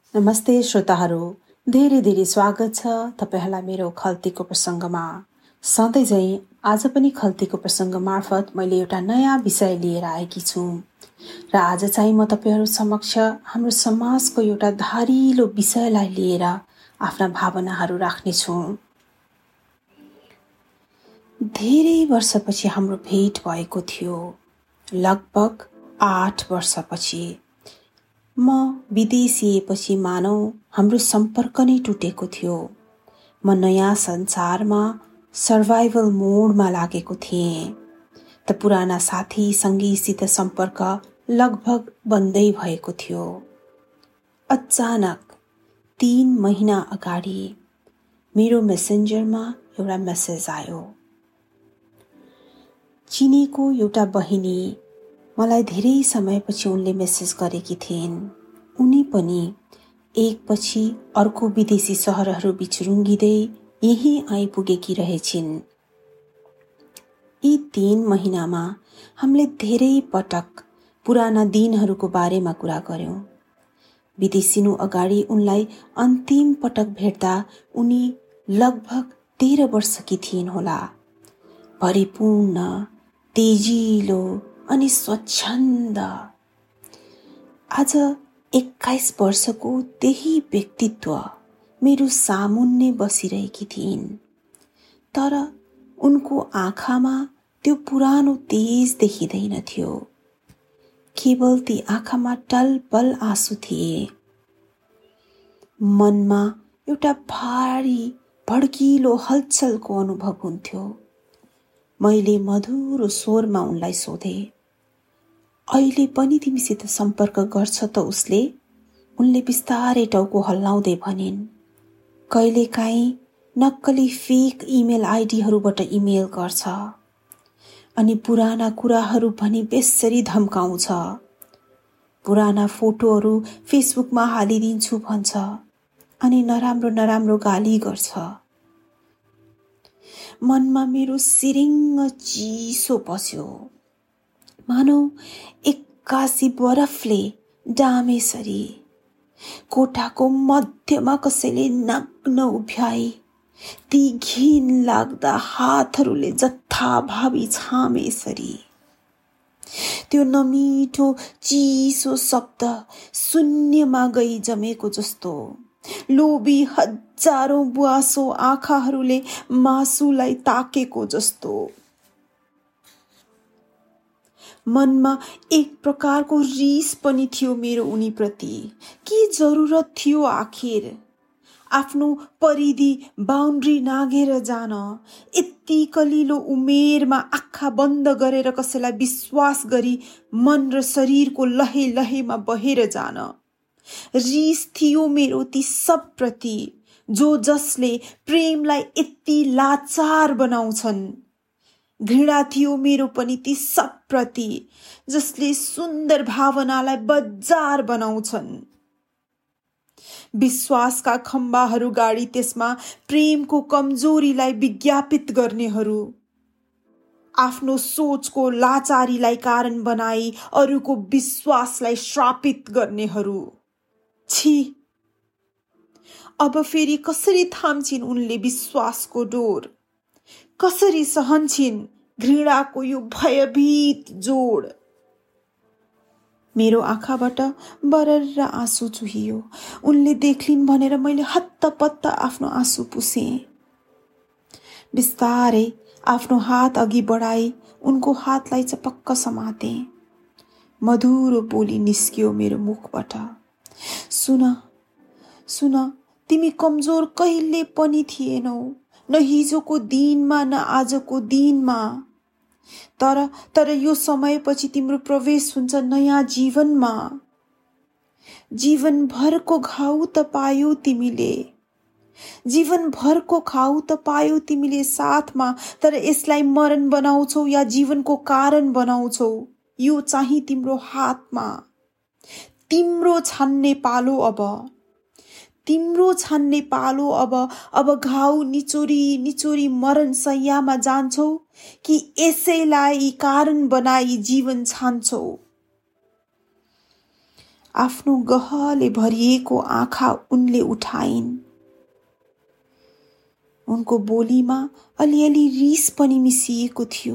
नमस्ते श्रोताहरू, धेरै धेरै स्वागत छ तपाईहरुलाई मेरो खल्तीको प्रसङ्गमा। सधैँ झैं आज पनि खल्तीको प्रसङ्ग मार्फत मैले एउटा नयाँ विषय लिएर आएकी छु र आज चाहिँ म तपाईहरु समक्ष हाम्रो समाजको एउटा धारिलो विषयलाई लिएर आफ्ना भावनाहरू राख्ने छु। धेरै वर्षपछि हाम्रो भेट भएको थियो, लगभग 8 वर्षपछि। म विदेशिएपछि मानौ हाम्रो सम्पर्क नै टुटेको थियो। म नयाँ संसारमा सर्भाइभल मोडमा लागेको थिएँ त पुराना साथी संगीसित सम्पर्क लगभग बन्दै भएको थियो। अचानक 3 महिना अगाडि मेरो मेसेन्जरमा एउटा मेसेज आयो। चिनेको एउटा बहिनी, मलाई धेरै समयपछि उनले मेसेज गरेकी थिइन्। उनी पनि एकपछि अर्को विदेशी शहरहरू बीच रुङ्गिँदै यही आइपुगेकी रहेछिन्। यी 3 महिनामा हामीले धेरै पटक पुराना दिनहरूको बारेमा कुरा गर्यौं। विदेशिनु अगाडि उनलाई अन्तिम पटक भेट्दा उनी लगभग 13 वर्षकी थिइन् होला। परिपूर्ण, तेजिलो अनि स्वच्छन्द। आज 21 वर्षको त्यही व्यक्तित्व मेरो सामुन्ने बसिरहेकी थिइन्, तर उनको आँखामा त्यो पुरानो तेज देखिँदैन थियो। केवल ती आँखामा टलपल आँसु थिए। मनमा एउटा भारी भड्किलो हलचलको अनुभव हुन्थ्यो। मैले मधुरो स्वरमा उनलाई सोधे, अहिले पनि तिमीसित सम्पर्क गर्छ त उसले? उनले बिस्तारै टाउको हल्लाउँदै भनिन्, कहिलेकाहीँ नक्कली फेक इमेल आइडीहरूबाट इमेल गर्छ अनि पुराना कुराहरू भनी बेसरी धम्काउँछ। पुराना फोटोहरू फेसबुकमा हालिदिन्छु भन्छ अनि नराम्रो गाली गर्छ। मनमा मेरो सिरिङ्ग चिसो पस्यो, मानौ 81 बरफले डामेसरी। कोठाको मध्यमा कसैले नग्न उभ्याई ती घिन लाग्दा हातहरूले जथाभावी छामेसरी। त्यो नमिठो चिसो शब्द शून्यमा गई जमेको जस्तो, लोभी हजारौं बुवासो आँखाहरूले मासुलाई ताकेको जस्तो। मनमा एक प्रकारको रिस पनि थियो मेरो उनीप्रति। के जरुरत थियो आखिर आफ्नो परिधि बाउन्ड्री नाघेर जान? यति कलिलो उमेरमा आँखा बन्द गरेर कसैलाई विश्वास गरी मन र शरीरको लहे लहेमा बहेर जान। रिस थियो मेरो ती सब प्रति जो जसले प्रेमलाई यति लाचार बनाउँछन्। घृणा थियो मेरो पनि ती सब प्रति जसले सुन्दर भावनालाई बजार बनाउँछन्। विश्वासका खम्बाहरू गाडी त्यसमा प्रेमको कमजोरीलाई विज्ञापित गर्नेहरू, आफ्नो सोचको लाचारीलाई कारण बनाई अरूको विश्वासलाई श्रापित गर्नेहरू। छी, अब फेरि कसरी थाम्छिन् उनले विश्वासको डोर? कसरी सहन्छिन् घृणाको यो भयभीत जोड? मेरो आँखाबाट बरर आँसु चुहियो। उनले देखलिन् भनेर मैले हत्तपत्त आफ्नो आँसु पुसे। बिस्तारै आफ्नो हात अघि बढाई उनको हातलाई चपक्क समाते। मधुरो बोली निस्कियो मेरो मुखबाट, सुन, तिमी कमजोर कहिले पनि थिएनौ, न हिजोको दिनमा न आजको दिनमा। तर यो समयपछि तिम्रो प्रवेश हुन्छ नयाँ जीवनमा। जीवनभरको घाउ त पायौ तिमीले, जीवनभरको घाउ त पायौ तिमीले साथमा, तर यसलाई मरण बनाउँछौ या जीवनको कारण बनाउँछौ, यो चाहिँ तिम्रो हातमा। तिम्रो छान्ने पालो अब, तिम्रो छान्ने पालो अब घाउ निचोरी मरण सैयामा जान्छौ कि यसैलाई कारण बनाई जीवन छान्छौ। आफ्नो गहले भरिएको आँखा उनले उठाइन्। उनको बोलीमा अलिअलि रिस पनि मिसिएको थियो।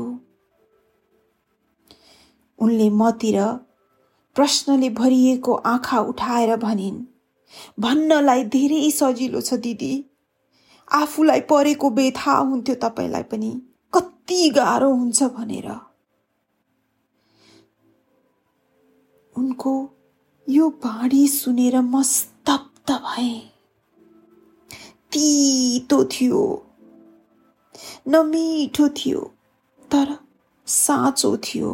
उनले मतिर प्रश्नले भरिएको आँखा उठाएर भनिन्, भन्नलाई धेरै सजिलो छ दिदी, आफूलाई परेको भए थाहा हुन्थ्यो तपाईलाई पनि कति गाह्रो हुन्छ भनेर। उनको यो बाणी सुनेर म स्तब्ध भएँ। तीतो थियो, नमिठो थियो, तर साँचो थियो।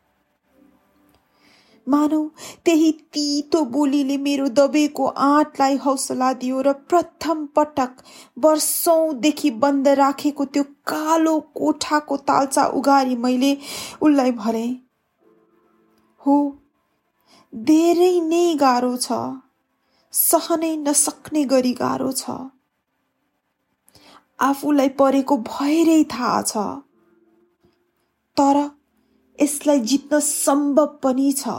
मानौ त्यही तीतो बोलीले मेरो दबेको आँटलाई हौसला दियो र प्रथम पटक वर्षौंदेखि बन्द राखेको त्यो कालो कोठाको तालचा उगारी मैले उनलाई भने, हो धेरै नै गाह्रो छ, सहनै नसक्ने गरी गाह्रो छ, आफूलाई परेको भएरै थाहा छ, तर यसलाई जित्न सम्भव पनि छ।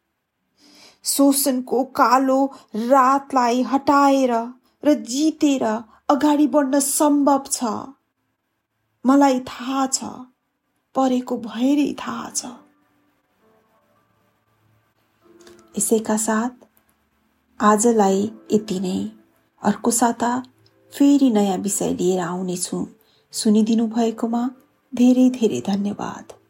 शोषणको कालो रातलाई हटाएर र जितेर अगाडि बढ्न सम्भव छ। मलाई थाहा छ, परेको भएरै थाहा छ। यसैका साथ आजलाई यति नै। अर्को साता फेरि नयाँ विषय लिएर आउनेछु। सुनिदिनु भएकोमा धेरै धेरै धन्यवाद।